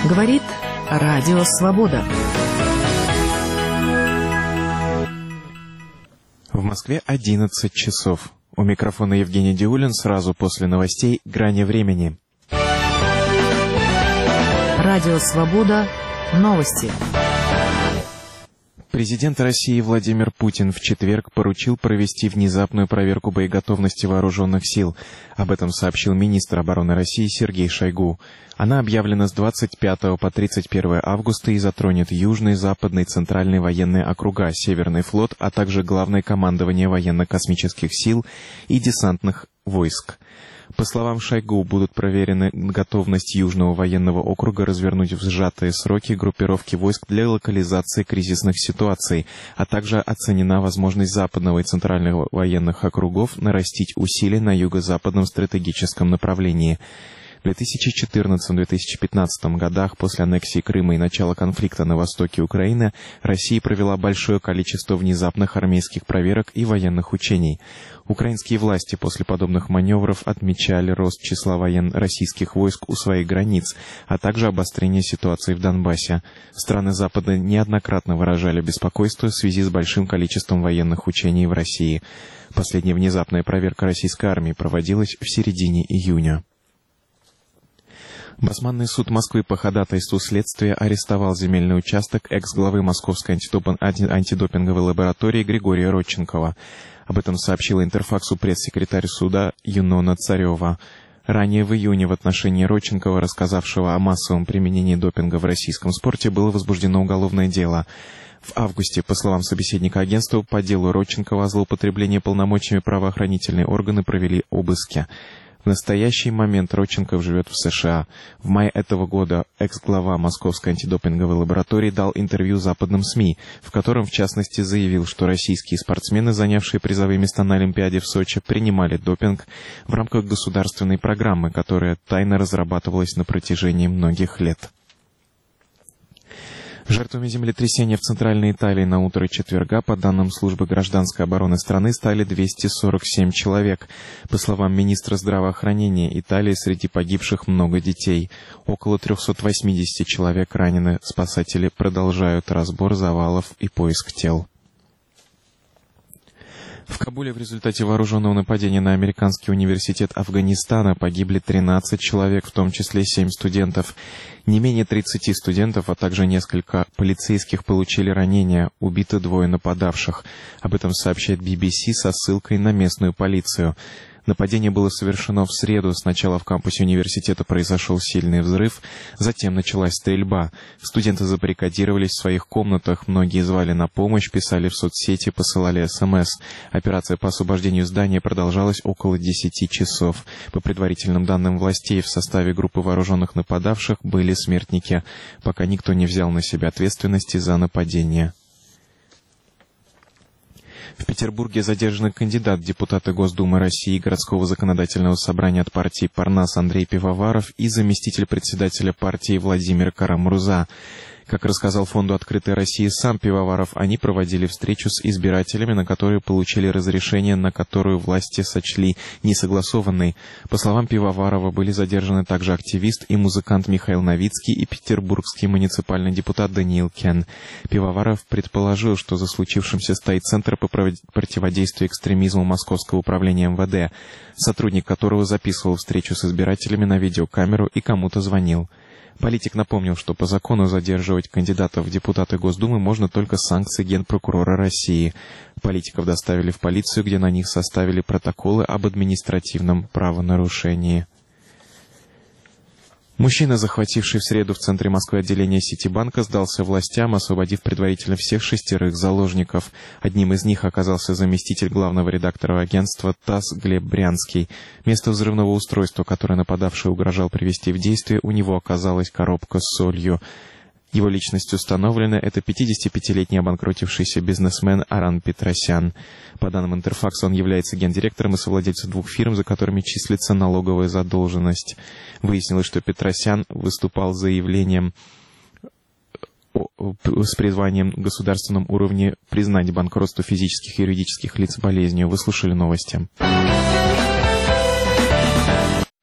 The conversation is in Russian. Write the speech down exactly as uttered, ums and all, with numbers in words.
Говорит Радио Свобода. В Москве одиннадцать часов. У микрофона Евгений Диулин. Сразу после новостей «Грани времени». Радио Свобода. Новости. Президент России Владимир Путин в четверг поручил провести внезапную проверку боеготовности вооруженных сил. Об этом сообщил министр обороны России Сергей Шойгу. Она объявлена с двадцать пятого по тридцать первое августа и затронет Южный, Западный, Центральный военные округа, Северный флот, а также Главное командование военно-космических сил и десантных войск. По словам Шойгу, будут проверены готовность Южного военного округа развернуть в сжатые сроки группировки войск для локализации кризисных ситуаций, а также оценена возможность Западного и Центрального военных округов нарастить усилия на юго-западном стратегическом направлении. В две тысячи четырнадцатом — две тысячи пятнадцатом годах, после аннексии Крыма и начала конфликта на востоке Украины, Россия провела большое количество внезапных армейских проверок и военных учений. Украинские власти после подобных маневров отмечали рост числа военно-российских войск у своих границ, а также обострение ситуации в Донбассе. Страны Запада неоднократно выражали беспокойство в связи с большим количеством военных учений в России. Последняя внезапная проверка российской армии проводилась в середине июня. Басманный суд Москвы по ходатайству следствия арестовал земельный участок экс-главы Московской антидопинговой лаборатории Григория Родченкова. Об этом сообщила Интерфаксу пресс-секретарь суда Юнона Царева. Ранее в июне в отношении Родченкова, рассказавшего о массовом применении допинга в российском спорте, было возбуждено уголовное дело. В августе, по словам собеседника агентства, по делу Родченкова о злоупотреблении полномочиями правоохранительные органы провели обыски. В настоящий момент Родченков живет в США. В мае этого года экс-глава Московской антидопинговой лаборатории дал интервью западным СМИ, в котором, в частности, заявил, что российские спортсмены, занявшие призовые места на Олимпиаде в Сочи, принимали допинг в рамках государственной программы, которая тайно разрабатывалась на протяжении многих лет. Жертвами землетрясения в Центральной Италии на утро четверга, по данным службы гражданской обороны страны, стали двести сорок семь человек. По словам министра здравоохранения Италии, среди погибших много детей. Около триста восемьдесят человек ранены. Спасатели продолжают разбор завалов и поиск тел. В Кабуле в результате вооруженного нападения на американский университет Афганистана погибли тринадцать человек, в том числе семь студентов. Не менее тридцати студентов, а также несколько полицейских получили ранения, убиты двое нападавших. Об этом сообщает би би си со ссылкой на местную полицию. Нападение было совершено в среду. Сначала в кампусе университета произошел сильный взрыв, затем началась стрельба. Студенты забаррикадировались в своих комнатах, многие звали на помощь, писали в соцсети, посылали СМС. Операция по освобождению здания продолжалась около десяти часов. По предварительным данным властей, в составе группы вооруженных нападавших были смертники, пока никто не взял на себя ответственности за нападение. В Петербурге задержаны кандидат в депутаты Госдумы России городского законодательного собрания от партии «Парнас» Андрей Пивоваров и заместитель председателя партии Владимир Карамурза. Как рассказал фонду «Открытая Россия» сам Пивоваров, они проводили встречу с избирателями, на которые получили разрешение, на которую власти сочли несогласованной. По словам Пивоварова, были задержаны также активист и музыкант Михаил Новицкий и петербургский муниципальный депутат Даниил Кен. Пивоваров предположил, что за случившимся стоит Центр по противодействию экстремизму Московского управления эм вэ дэ, сотрудник которого записывал встречу с избирателями на видеокамеру и кому-то звонил. Политик напомнил, что по закону задерживать кандидатов в депутаты Госдумы можно только с санкций Генпрокурора России. Политиков доставили в полицию, где на них составили протоколы об административном правонарушении. Мужчина, захвативший в среду в центре Москвы отделение Ситибанка, сдался властям, освободив предварительно всех шестерых заложников. Одним из них оказался заместитель главного редактора агентства ТАСС Глеб Брянский. Место взрывного устройства, которое нападавший угрожал привести в действие, у него оказалась коробка с солью. Его личность установлена. Это пятидесятипятилетний обанкротившийся бизнесмен Аран Петросян. По данным Интерфакса, он является гендиректором и совладельцем двух фирм, за которыми числится налоговая задолженность. Выяснилось, что Петросян выступал с заявлением с призванием на государственном уровне признать банкротство физических и юридических лиц болезнью. Вы слушали новости.